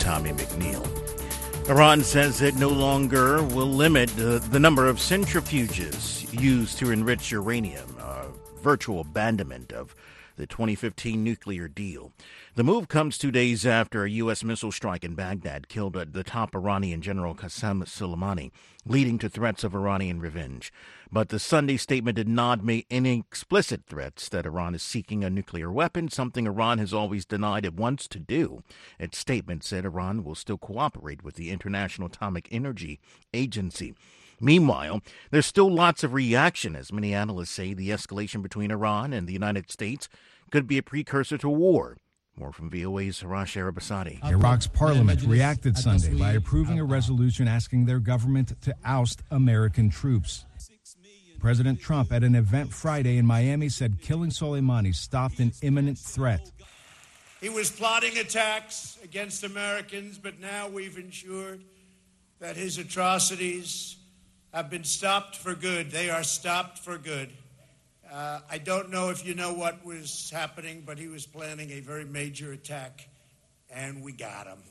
Tommy McNeil. Iran says it no longer will limit the number of centrifuges used to enrich uranium, a virtual abandonment of the 2015 nuclear deal. The move comes 2 days after a U.S. missile strike in Baghdad killed the top Iranian general Qasem Soleimani, leading to threats of Iranian revenge. But the Sunday statement did not make any explicit threats that Iran is seeking a nuclear weapon, something Iran has always denied it wants to do. Its statement said Iran will still cooperate with the International Atomic Energy Agency. Meanwhile, there's still lots of reaction as many analysts say the escalation between Iran and the United States could be a precursor to war. More from VOA's Harash Arabasadi. Iraq's parliament reacted Sunday by approving a resolution asking their government to oust American troops. President Trump at an event Friday in Miami said killing Soleimani stopped an imminent threat. He was plotting attacks against Americans, but now we've ensured that his atrocities have been stopped for good. They are stopped for good. I don't know if you know what was happening, but he was planning a very major attack, and we got him.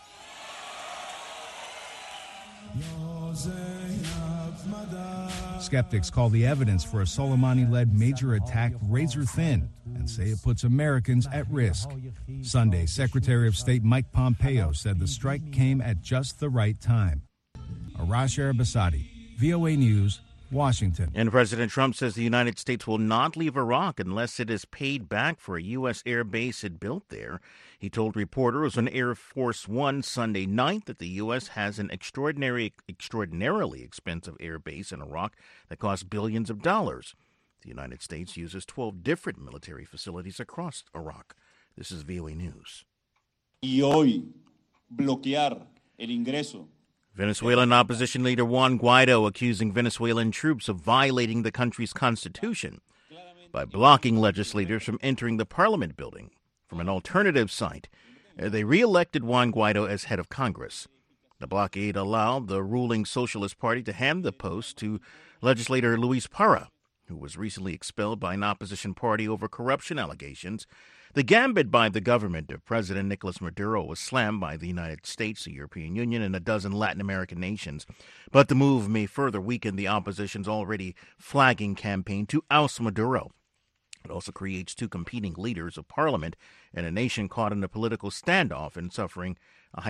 Skeptics call the evidence for a Soleimani-led major attack razor-thin and say it puts Americans at risk. Sunday, Secretary of State Mike Pompeo said the strike came at just the right time. Arash Arabasadi, VOA News, Washington. And President Trump says the United States will not leave Iraq unless it is paid back for a U.S. air base it built there. He told reporters on Air Force One Sunday night that the U.S. has an extraordinarily expensive air base in Iraq that costs billions of dollars. The United States uses 12 different military facilities across Iraq. This is VOA News. Y hoy bloquear el ingreso. Venezuelan opposition leader Juan Guaido accusing Venezuelan troops of violating the country's constitution by blocking legislators from entering the parliament building from an alternative site. They re-elected Juan Guaido as head of Congress. The blockade allowed the ruling Socialist Party to hand the post to legislator Luis Parra, who was recently expelled by an opposition party over corruption allegations. The gambit by the government of President Nicolas Maduro was slammed by the United States, the European Union, and a dozen Latin American nations. But the move may further weaken the opposition's already flagging campaign to oust Maduro. It also creates two competing leaders of parliament and a nation caught in a political standoff and suffering a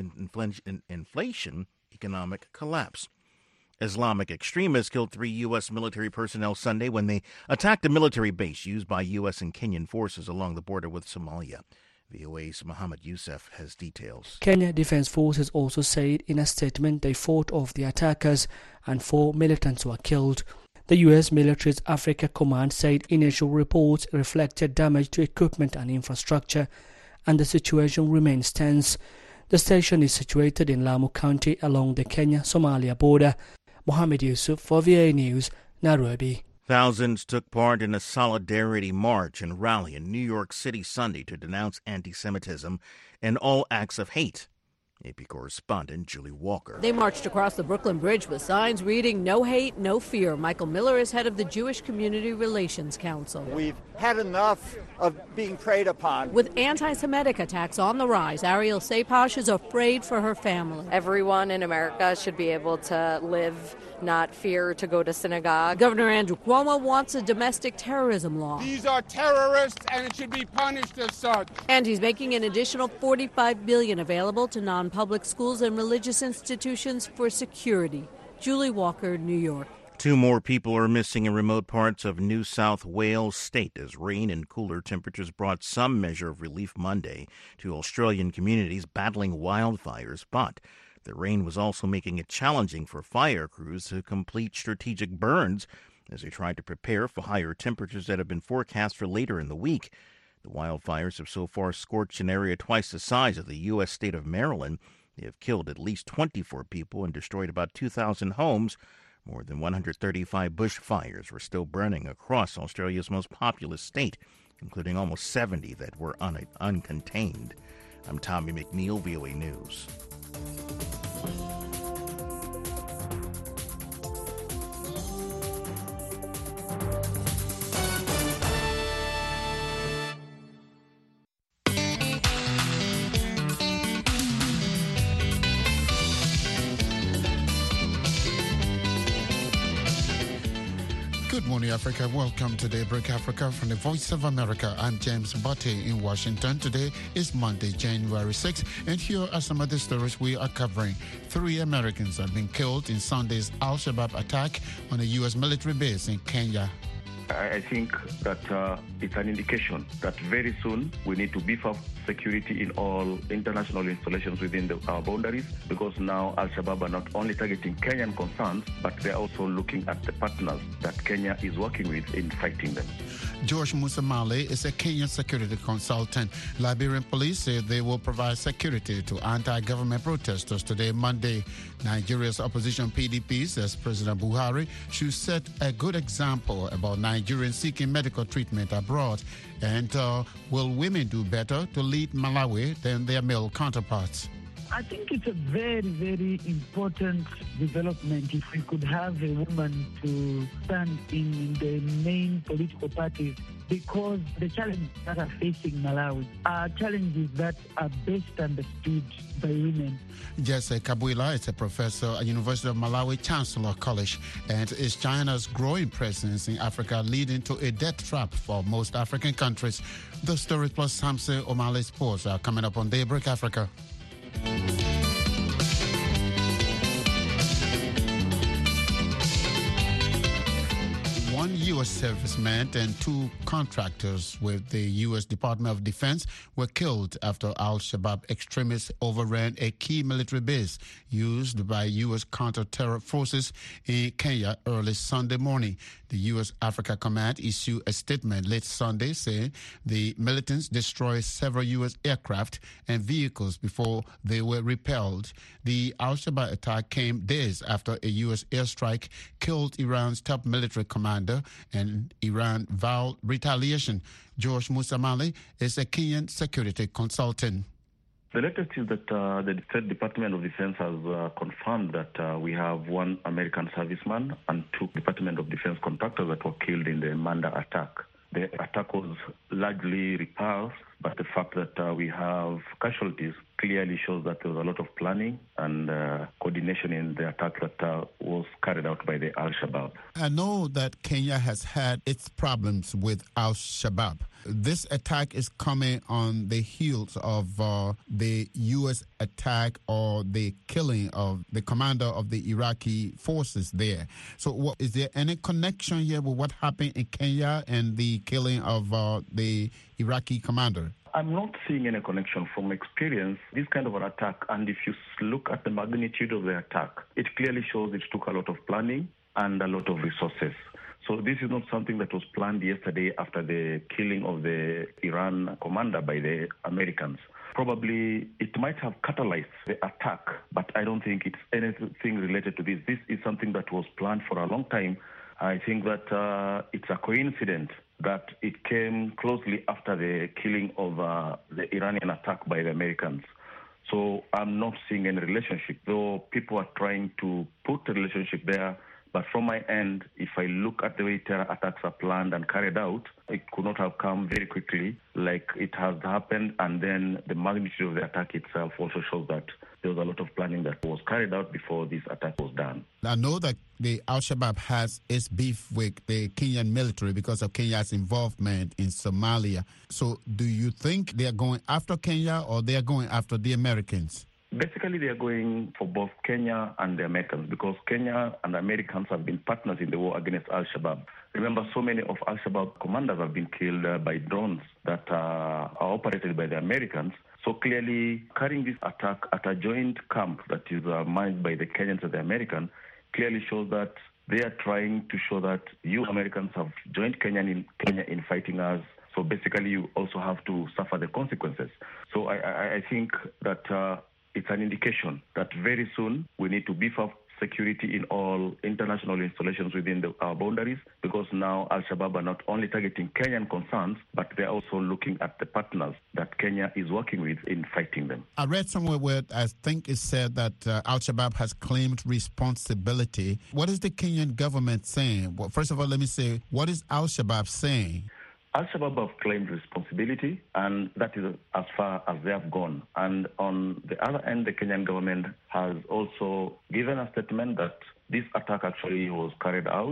hyperinflation economic collapse. Islamic extremists killed 3 U.S. military personnel Sunday when they attacked a military base used by U.S. and Kenyan forces along the border with Somalia. VOA's Mohammed Youssef has details. Kenya Defense Forces also said in a statement they fought off the attackers and 4 militants were killed. The U.S. military's Africa Command said initial reports reflected damage to equipment and infrastructure, and the situation remains tense. The station is situated in Lamu County along the Kenya-Somalia border. Mohammed Yusuf for VOA News, Nairobi. Thousands took part in a solidarity march and rally in New York City Sunday to denounce anti-Semitism and all acts of hate. AP correspondent Julie Walker. They marched across the Brooklyn Bridge with signs reading, "No hate, no fear." Michael Miller is head of the Jewish Community Relations Council. We've had enough of being preyed upon. With anti-Semitic attacks on the rise, Ariel Sapash is afraid for her family. Everyone in America should be able to live, not fear to go to synagogue. Governor Andrew Cuomo wants a domestic terrorism law. These are terrorists and it should be punished as such. And he's making an additional $45 billion available to non-public schools and religious institutions for security. Julie Walker, New York. 2 more people are missing in remote parts of New South Wales state as rain and cooler temperatures brought some measure of relief Monday to Australian communities battling wildfires. But the rain was also making it challenging for fire crews to complete strategic burns as they tried to prepare for higher temperatures that have been forecast for later in the week. The wildfires have so far scorched an area twice the size of the U.S. state of Maryland. They have killed at least 24 people and destroyed about 2,000 homes. More than 135 bushfires were still burning across Australia's most populous state, including almost 70 that were uncontained. I'm Tommy McNeil, VOA News. morning, Africa. Welcome to Daybreak Africa from the Voice of America. I'm James Botte in Washington. Today is Monday, January 6th, and here are some of the stories we are covering. 3 Americans have been killed in Sunday's Al-Shabaab attack on a U.S. military base in Kenya. I think that it's an indication that very soon we need to beef up security in all international installations within our boundaries, because now Al-Shabaab are not only targeting Kenyan concerns, but they're also looking at the partners that Kenya is working with in fighting them. George Musamali is a Kenyan security consultant. Liberian police say they will provide security to anti-government protesters today, Monday. Nigeria's opposition PDP says President Buhari should set a good example about Nigerians seeking medical treatment abroad. And will women do better to lead Malawi than their male counterparts? I think it's a very, very important development if we could have a woman to stand in the main political parties, because the challenges that are facing Malawi are challenges that are best understood by women. Jesse Kabwila is a professor at University of Malawi Chancellor College, and is China's growing presence in Africa leading to a debt trap for most African countries? The story plus Samson O'Malley Sports are coming up on Daybreak Africa. One U.S. serviceman and 2 contractors with the U.S. Department of Defense were killed after Al-Shabaab extremists overran a key military base used by U.S. counter-terror forces in Kenya early Sunday morning. The U.S. Africa Command issued a statement late Sunday saying the militants destroyed several U.S. aircraft and vehicles before they were repelled. The Al-Shabaab attack came days after a U.S. airstrike killed Iran's top military commander, and Iran vowed retaliation. George Musamali is a Kenyan security consultant. The latest is that the State Department of Defense has confirmed that we have 1 American serviceman and 2 Department of Defense contractors that were killed in the Manda attack. The attack was largely repulsed, but the fact that we have casualties clearly shows that there was a lot of planning and coordination in the attack that was carried out by the Al-Shabaab. I know that Kenya has had its problems with Al-Shabaab. This attack is coming on the heels of the U.S. attack or the killing of the commander of the Iraqi forces there. So is there any connection here with what happened in Kenya and the killing of the Iraqi commander? I'm not seeing any connection from experience. This kind of an attack, and if you look at the magnitude of the attack, it clearly shows it took a lot of planning and a lot of resources. So this is not something that was planned yesterday after the killing of the Iran commander by the Americans. Probably it might have catalyzed the attack, but I don't think it's anything related to this. This is something that was planned for a long time. I think that it's a coincidence that it came closely after the killing of the Iranian attack by the Americans. So I'm not seeing any relationship, though people are trying to put a relationship there. But from my end, if I look at the way terror attacks are planned and carried out, it could not have come very quickly like it has happened. And then the magnitude of the attack itself also shows that there was a lot of planning that was carried out before this attack was done. I know that the Al-Shabaab has its beef with the Kenyan military because of Kenya's involvement in Somalia. So do you think they are going after Kenya or they are going after the Americans? Basically, they are going for both Kenya and the Americans, because Kenya and the Americans have been partners in the war against Al-Shabaab. Remember, so many of Al-Shabaab commanders have been killed by drones that are operated by the Americans. So clearly, carrying this attack at a joint camp that is managed by the Kenyans and the Americans clearly shows that they are trying to show that you Americans have joined Kenya in fighting us. So basically, you also have to suffer the consequences. So I think that it's an indication that very soon we need to beef up security in all international installations within our boundaries, because now Al-Shabaab are not only targeting Kenyan concerns, but they're also looking at the partners that Kenya is working with in fighting them. I read somewhere where I think it said that Al-Shabaab has claimed responsibility. What is the Kenyan government saying? Well, first of all, let me say, what is Al-Shabaab saying? Al-Shabaab have claimed responsibility, and that is as far as they have gone. And on the other end, the Kenyan government has also given a statement that this attack actually was carried out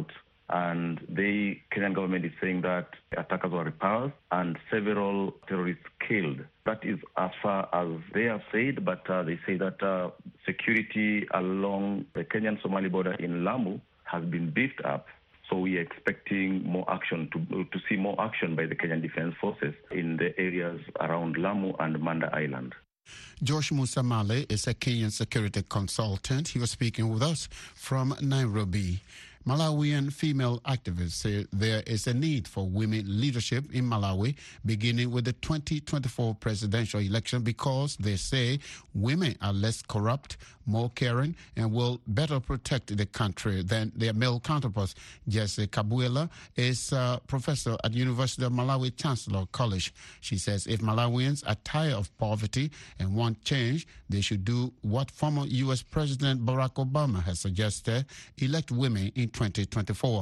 And the Kenyan government is saying that attackers were repulsed and several terrorists killed. That is as far as they have said, but they say that security along the Kenyan-Somali border in Lamu has been beefed up. So we are expecting more action, to see more action by the Kenyan Defence Forces in the areas around Lamu and Manda Island. Josh Musamale is a Kenyan security consultant. He was speaking with us from Nairobi. Malawian female activists say there is a need for women leadership in Malawi, beginning with the 2024 presidential election, because they say women are less corrupt, more caring, and will better protect the country than their male counterparts. Jesse Kabuela is a professor at University of Malawi Chancellor College. She says if Malawians are tired of poverty and want change, they should do what former U.S. President Barack Obama has suggested, elect women in 2024.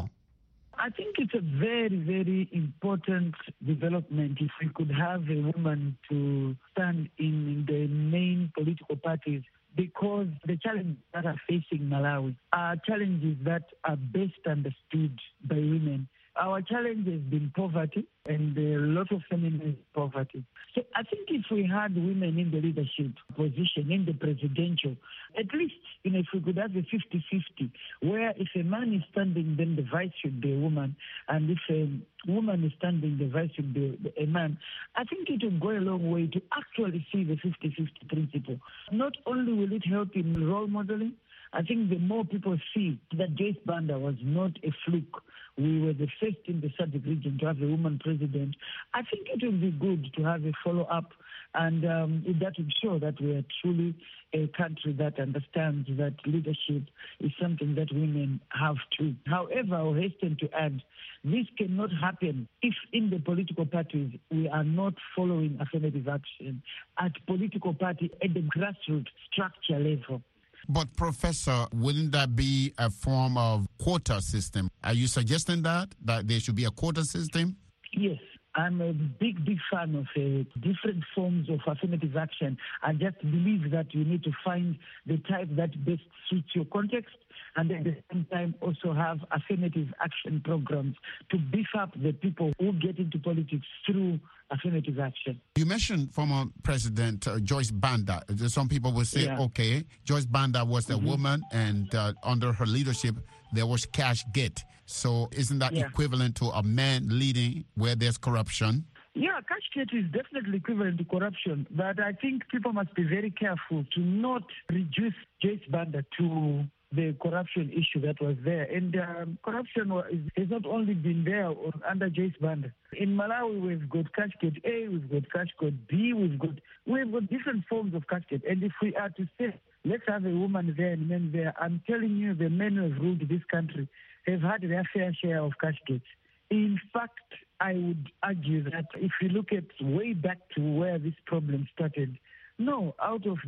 I think it's a very, very important development if we could have a woman to stand in the main political parties, because the challenges that are facing Malawi are challenges that are best understood by women. Our challenge has been poverty and a lot of feminine poverty. So I think if we had women in the leadership position, in the presidential, at least, if we could have a 50-50, where if a man is standing, then the vice should be a woman, and if a woman is standing, the vice should be a man, I think it will go a long way to actually see the 50-50 principle. Not only will it help in role modeling, I think the more people see that Joyce Banda was not a fluke, we were the first in the SADC region to have a woman president, I think it will be good to have a follow-up, and that will show that we are truly a country that understands that leadership is something that women have to. However, I'll hasten to add, this cannot happen if in the political parties we are not following affirmative action at political party at the grassroots structure level. But, Professor, wouldn't that be a form of quota system? Are you suggesting that there should be a quota system? Yes. I'm a big fan of different forms of affirmative action. I just believe that you need to find the type that best suits your context, and at the same time also have affirmative action programs to beef up the people who get into politics through affirmative action. You mentioned former President Joyce Banda. Some people will say, okay, Joyce Banda was a woman, and under her leadership, there was cash get. So isn't that equivalent to a man leading where there's corruption? Yeah, cash get is definitely equivalent to corruption. But I think people must be very careful to not reduce Joyce Banda to the corruption issue that was there. And corruption has not only been there under Joyce Banda. In Malawi, we've got cash get A, we've got cash get B, we've got different forms of cash get. And if we are to say, let's have a woman there and men there, I'm telling you, the men who have ruled this country have had their fair share of cash gets. In fact, I would argue that if you look at way back to where this problem started, no, out of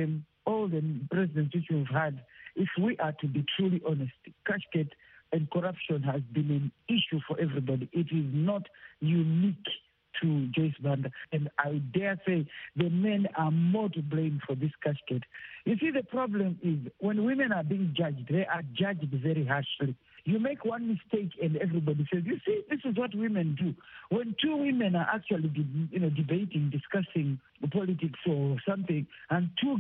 all the presidents which we've had, if we are to be truly honest, cash get and corruption has been an issue for everybody. It is not unique to Joyce Banda. And I dare say the men are more to blame for this cash get. You see, the problem is when women are being judged, they are judged very harshly. You make one mistake and everybody says, you see, this is what women do. When two women are actually debating, discussing politics or something, and two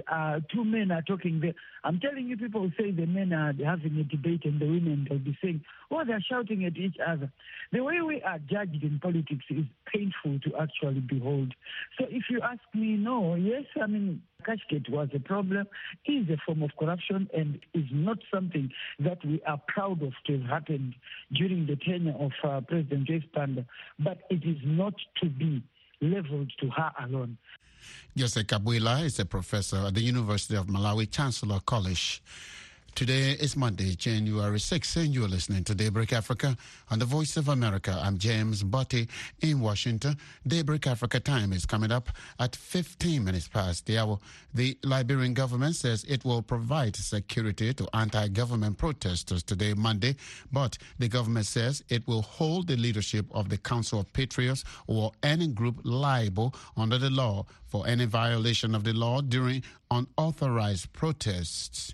men are talking there, I'm telling you, people say the men are having a debate and the women will be saying, oh, they're shouting at each other. The way we are judged in politics is painful to actually behold. So if you ask me, no, yes, I mean, cash get was a problem, is a form of corruption, and is not something that we are proud of to have happened during the tenure of President Joyce Banda, but it is not to be leveled to her alone. Jesse Kabuela is a professor at the University of Malawi Chancellor College. Today is Monday, January 6th, and you're listening to Daybreak Africa on the Voice of America. I'm James Botti in Washington. Daybreak Africa time is coming up at 15 minutes past the hour. The Liberian government says it will provide security to anti-government protesters today, Monday, but the government says it will hold the leadership of the Council of Patriots or any group liable under the law for any violation of the law during unauthorized protests.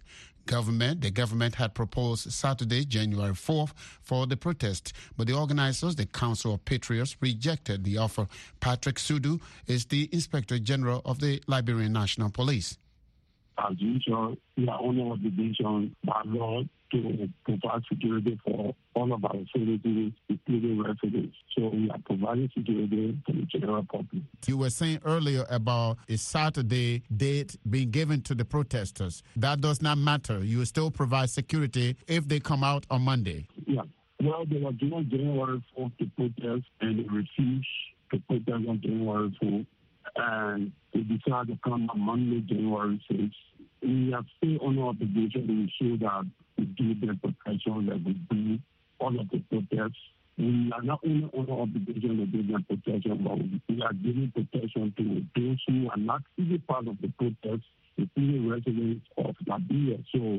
The government had proposed Saturday, January 4th, for the protest, but the organizers, the Council of Patriots, rejected the offer. Patrick Sudu is the Inspector General of the Liberian National Police. As usual, we are on obligation by law to provide security for all of our facilities, including residents. So we are providing security to the general public. You were saying earlier about a Saturday date being given to the protesters. That does not matter. You will still provide security if they come out on Monday. Yeah. Well, they were given January 4th to protest, and they refused to protest on January 4th. And they decided to come on Monday, January 6th. We have still on obligation to ensure that we give them protection, that we do all of the protests. We are not only on obligation to give them protection, but we are giving protection to those who are not even part of the protests, including residents of Liberia. So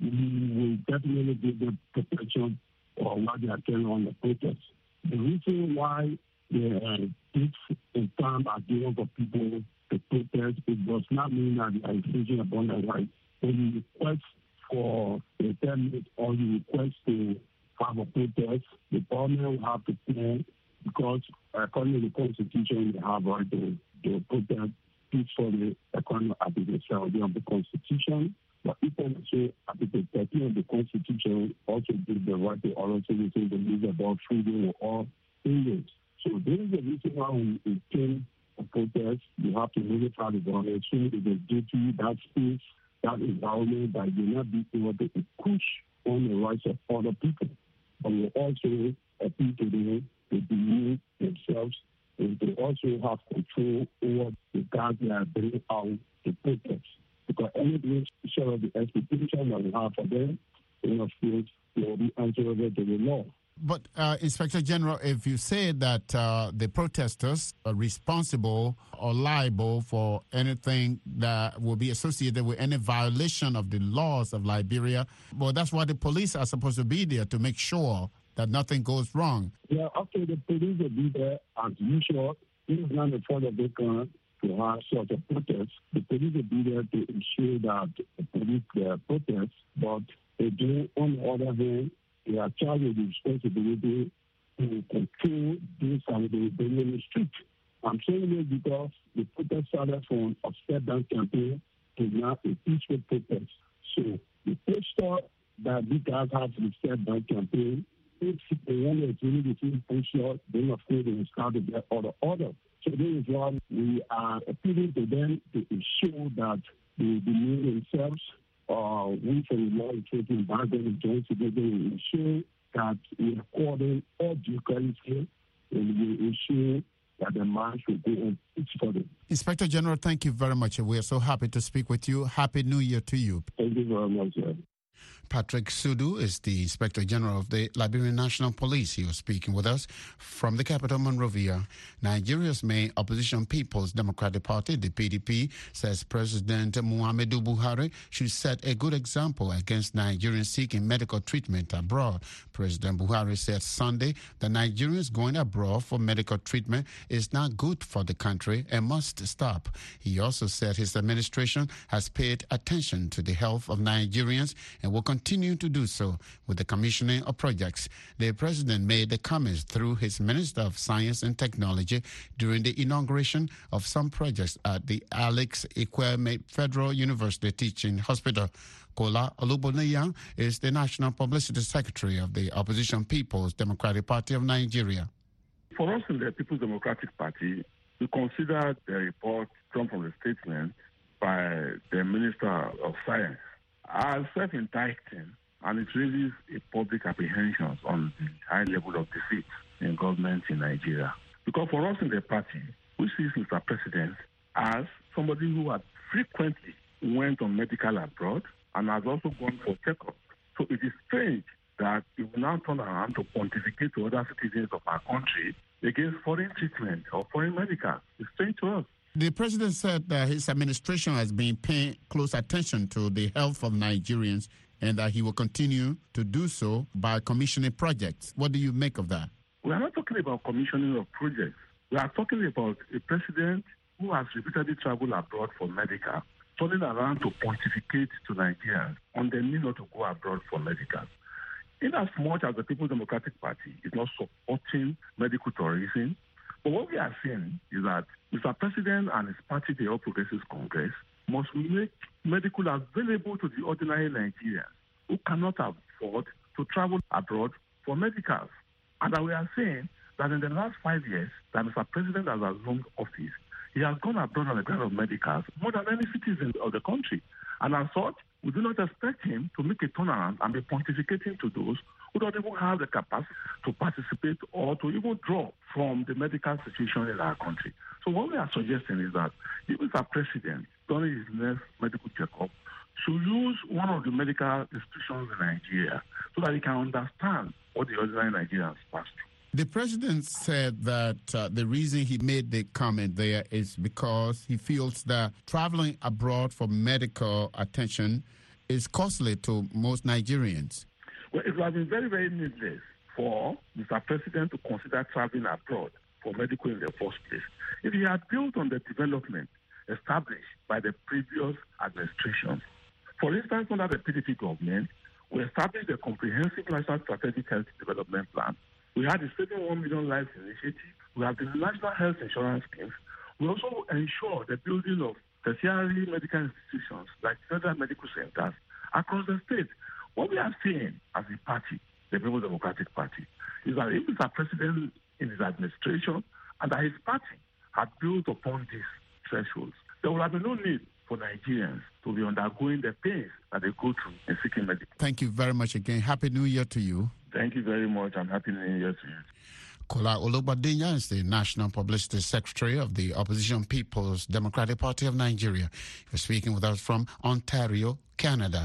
we will definitely give them protection while they are carrying on the protests. The reason why the dates and time are given for people to protest, it does not mean that they are infringing upon their rights. When you request for a permit or you request to have a protest, the government will have to pay, because according to the Constitution, they have right to protest peacefully according to Article 70 of the Constitution. But even also, Article 13 of the Constitution also gives the right to all citizens to live about freedom of all Indians. So this is the reason why we intend to protest. You have to notify the government so it is due to that space, that environment, that you will not be able to push on the rights of other people. But we also appeal to them to behave themselves and to also have control over the guys that are bringing out the protest. Because anything short of the expectation that we have for them, then of course, they will be answerable to the law. But, Inspector General, if you say that the protesters are responsible or liable for anything that will be associated with any violation of the laws of Liberia, well, that's why the police are supposed to be there, to make sure that nothing goes wrong. Yeah, okay, the police will be there as usual. It is not the fault of the government to have such a protest. The police will be there to ensure that the police protest, but again, on the other hand, they are charged with the responsibility to control this and the in the street. I'm saying this because the protest started from a step-down campaign to now a peaceful protest. So the poster that these guys have to step-down campaign, if they want to really receive push-out, then of course they will start to get order. So this is why we are appealing to them to ensure that they remove themselves. We from law enforcement background joint together will ensure that we are calling all due courtesy and we ensure that the march will go on peacefully. Inspector General, thank you very much. We are so happy to speak with you. Happy New Year to you. Thank you very much, sir. Patrick Sudu is the Inspector General of the Liberian National Police. He was speaking with us from the capital, Monrovia. Nigeria's main opposition People's Democratic Party, the PDP, says President Muhammadu Buhari should set a good example against Nigerians seeking medical treatment abroad. President Buhari said Sunday that Nigerians going abroad for medical treatment is not good for the country and must stop. He also said his administration has paid attention to the health of Nigerians and will continue to do so with the commissioning of projects. The president made the comments through his Minister of Science and Technology during the inauguration of some projects at the Alex Ekweme Federal University Teaching Hospital. Kola Olubonaya is the National Publicity Secretary of the opposition People's Democratic Party of Nigeria. For us in the People's Democratic Party, we consider the report come from the statement by the Minister of Science as self-indicting, and it raises a public apprehension on the high level of defeat in government in Nigeria. Because for us in the party, we see Mr. President as somebody who had frequently went on medical abroad and has also gone for checkup. So it is strange that he will now turn around to pontificate to other citizens of our country against foreign treatment or foreign medical. It's strange to us. The president said that his administration has been paying close attention to the health of Nigerians and that he will continue to do so by commissioning projects. What do you make of that? We are not talking about commissioning of projects. We are talking about a president who has repeatedly traveled abroad for medical turning around to pontificate to Nigerians on the need not to go abroad for medical. In as much as the People's Democratic Party is not supporting medical tourism, but what we are saying is that Mr. President and his party, the All Progressives Congress, must make medical available to the ordinary Nigerians who cannot afford to travel abroad for medicals. And we are saying that in the last 5 years that Mr. President has assumed office, he has gone abroad on the ground of medicals more than any citizen of the country. And as such, we do not expect him to make a turnaround and be pontificating to those who don't even have the capacity to participate or to even draw from the medical situation in our country. So what we are suggesting is that if Mr. President, during his next medical checkup, should use one of the medical institutions in Nigeria so that he can understand what the ordinary Nigerians pass through. The president said that the reason he made the comment there is because he feels that traveling abroad for medical attention is costly to most Nigerians. Well, it would have been very, very needless for Mr. President to consider traveling abroad for medical in the first place if he had built on the development established by the previous administration. For instance, under the PDP government, we established a comprehensive national strategic health development plan. We had the Saving 1 Million Lives initiative. We have the National Health Insurance Schemes. We also ensure the building of tertiary medical institutions like federal medical centers across the state. What we are saying as a party, the People's Democratic Party, is that if Mr. President in his administration and that his party had built upon these thresholds, there would have been no need for Nigerians to be undergoing the pains that they go through in seeking medical. Thank you very much again. Happy New Year to you. Thank you very much, and Happy New Year to you. Kola Ologbadenya is the National Publicity Secretary of the Opposition People's Democratic Party of Nigeria. He was speaking with us from Ontario, Canada.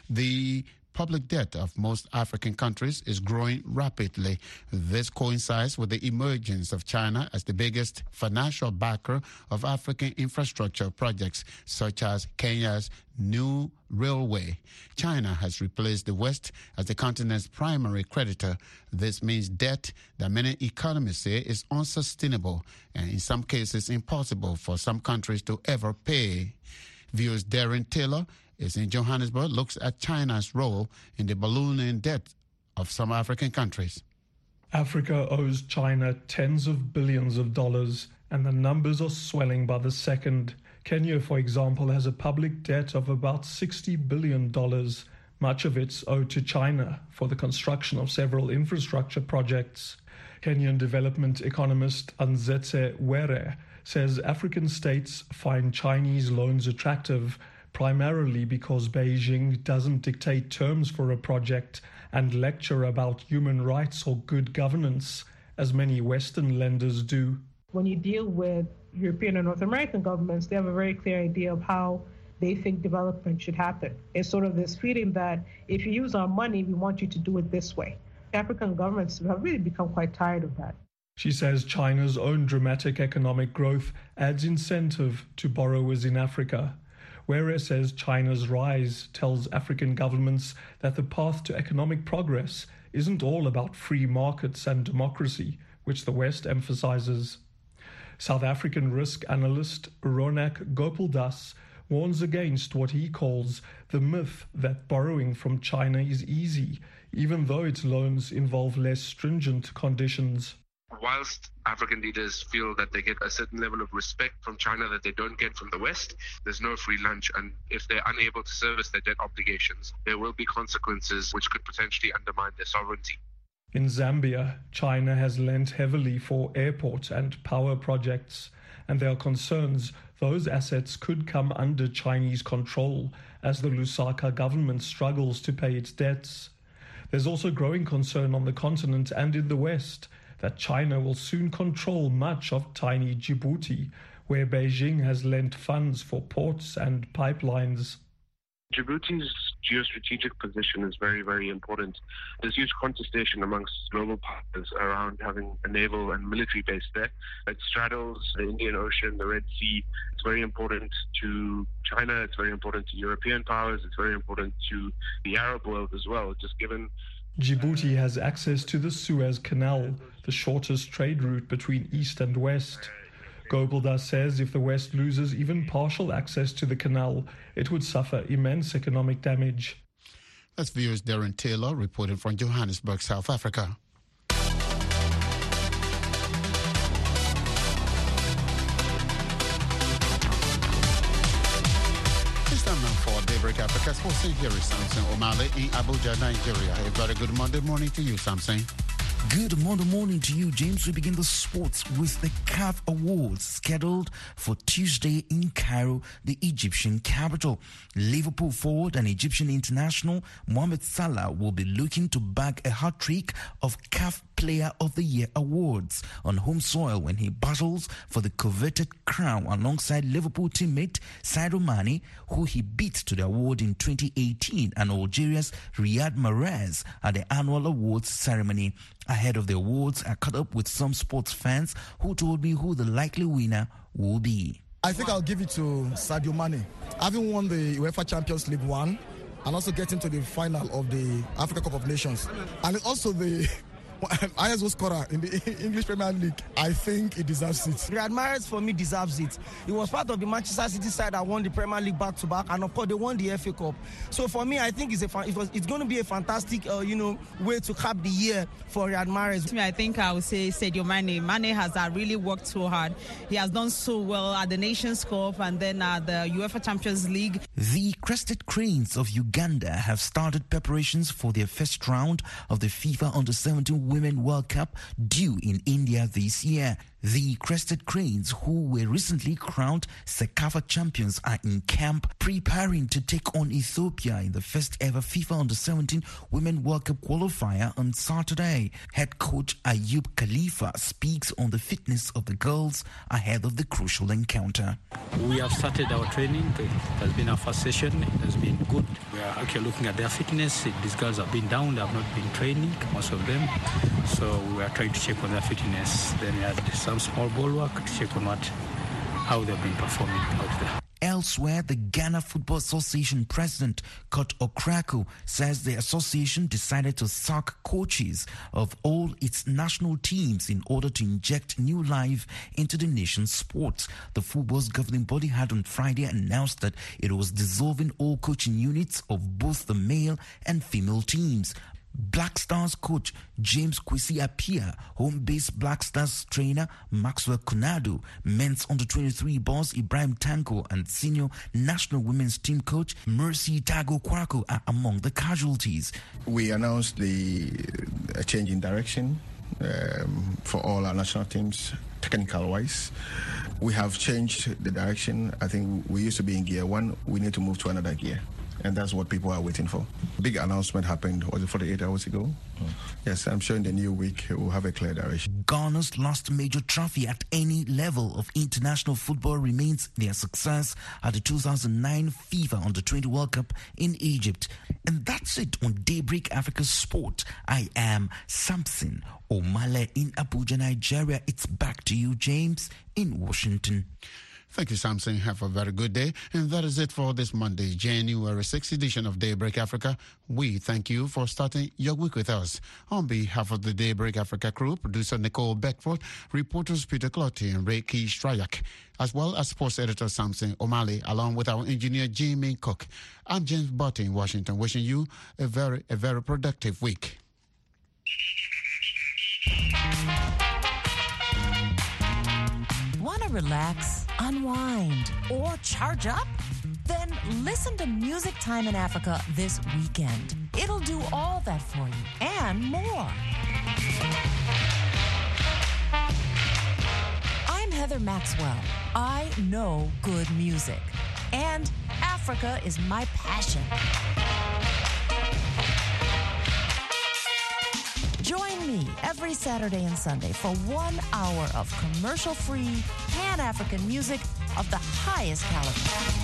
The public debt of most African countries is growing rapidly. This coincides with the emergence of China as the biggest financial backer of African infrastructure projects, such as Kenya's new railway. China has replaced the West as the continent's primary creditor. This means debt that many economists say is unsustainable and in some cases impossible for some countries to ever pay. Viewers Darren Taylor is in Johannesburg, looks at China's role in the ballooning debt of some African countries. Africa owes China tens of billions of dollars, and the numbers are swelling by the second. Kenya, for example, has a public debt of about $60 billion. Much of it's owed to China for the construction of several infrastructure projects. Kenyan development economist Anzetse Were says African states find Chinese loans attractive primarily because Beijing doesn't dictate terms for a project and lecture about human rights or good governance, as many Western lenders do. When you deal with European and North American governments, they have a very clear idea of how they think development should happen. It's sort of this feeling that if you use our money, we want you to do it this way. African governments have really become quite tired of that. She says China's own dramatic economic growth adds incentive to borrowers in Africa. Were says China's rise tells African governments that the path to economic progress isn't all about free markets and democracy, which the West emphasizes. South African risk analyst Ronak Gopaldas warns against what he calls the myth that borrowing from China is easy, even though its loans involve less stringent conditions. Whilst African leaders feel that they get a certain level of respect from China that they don't get from the West, there's no free lunch. And if they're unable to service their debt obligations, there will be consequences which could potentially undermine their sovereignty. In Zambia, China has lent heavily for airport and power projects, and there are concerns those assets could come under Chinese control as the Lusaka government struggles to pay its debts. There's also growing concern on the continent and in the West that China will soon control much of tiny Djibouti, where Beijing has lent funds for ports and pipelines. Djibouti's geostrategic position is very, very important. There's huge contestation amongst global partners around having a naval and military base there. It straddles the Indian Ocean, the Red Sea. It's very important to China. It's very important to European powers. It's very important to the Arab world as well, just given Djibouti has access to the Suez Canal, the shortest trade route between East and West. Gopaldas says if the West loses even partial access to the canal, it would suffer immense economic damage. That's viewers Darren Taylor reported from Johannesburg, South Africa. It's time now for Daybreak Africa Sports. Here is Samson O'Malley in Abuja, Nigeria. A very good Monday morning to you, Samson. Good morning to you, James. We begin the sports with the CAF Awards scheduled for Tuesday in Cairo, the Egyptian capital. Liverpool forward and Egyptian international Mohamed Salah will be looking to bag a hat-trick of CAF Player of the Year awards on home soil when he battles for the coveted crown alongside Liverpool teammate Sadio Mane, who he beat to the award in 2018, and Algeria's Riyad Mahrez at the annual awards ceremony. Ahead of the awards, I caught up with some sports fans who told me who the likely winner will be. I think I'll give it to Sadio Mane. Having won the UEFA Champions League 1 and also getting to the final of the Africa Cup of Nations, and also the highest goal scorer in the English Premier League, I think he deserves it. Riyad Mahrez for me deserves it. He was part of the Manchester City side that won the Premier League back-to-back, and of course they won the FA Cup. So for me, I think it's going to be a fantastic way to cap the year for Riyad Mahrez. I think I would say Sadio Mane. Mane has really worked so hard. He has done so well at the Nations Cup and then at the UEFA Champions League. The Crested Cranes of Uganda have started preparations for their first round of the FIFA Under-17 Women World Cup due in India this year. The Crested Cranes, who were recently crowned CECAFA champions, are in camp preparing to take on Ethiopia in the first ever FIFA Under-17 Women World Cup qualifier on Saturday. Head coach Ayub Khalifa speaks on the fitness of the girls ahead of the crucial encounter. We have started our training. It has been our first session. It has been good. We are actually looking at their fitness. These girls have been down. They have not been training, most of them. So we are trying to check on their fitness. Then we had some small ball work to check on how they've been performing out there. Elsewhere, the Ghana Football Association president, Kurt Okraku, says the association decided to sack coaches of all its national teams in order to inject new life into the nation's sports. The football's governing body had on Friday announced that it was dissolving all coaching units of both the male and female teams. Black Stars coach James Kwesi Appiah, home-based Black Stars trainer Maxwell Konadu, men's under-23 boss Ibrahim Tanko, and senior national women's team coach Mercy Tago Kwarko are among the casualties. We announced a change in direction for all our national teams, technical-wise. We have changed the direction. I think we used to be in gear 1. We need to move to another gear. And that's what people are waiting for. Big announcement happened, was it 48 hours ago? Yes, I'm sure in the new week we'll have a clear direction. Ghana's last major trophy at any level of international football remains their success at the 2009 FIFA Under-20 World Cup in Egypt. And that's it on Daybreak Africa Sport. I am Samson O'Malley in Abuja, Nigeria. It's back to you, James, in Washington. Thank you, Samson. Have a very good day. And that is it for this Monday, January 6th edition of Daybreak Africa. We thank you for starting your week with us. On behalf of the Daybreak Africa crew, producer Nicole Beckford, reporters Peter Clotti and Reiki Strayak, as well as sports editor Samson O'Malley, along with our engineer Jamie Cook. I'm James Butte in Washington, wishing you a very productive week. Want to relax, unwind, or charge up? Then listen to Music Time in Africa this weekend. It'll do all that for you and more. I'm Heather Maxwell. I know good music, and Africa is my passion. Join me every Saturday and Sunday for 1 hour of commercial-free, Pan-African music of the highest caliber.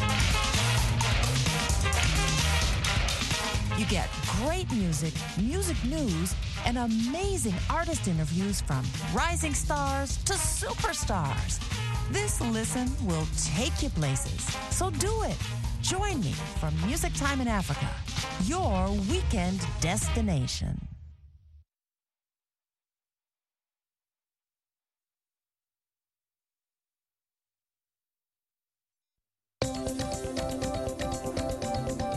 You get great music, music news, and amazing artist interviews from rising stars to superstars. This listen will take you places, so do it. Join me for Music Time in Africa, your weekend destination.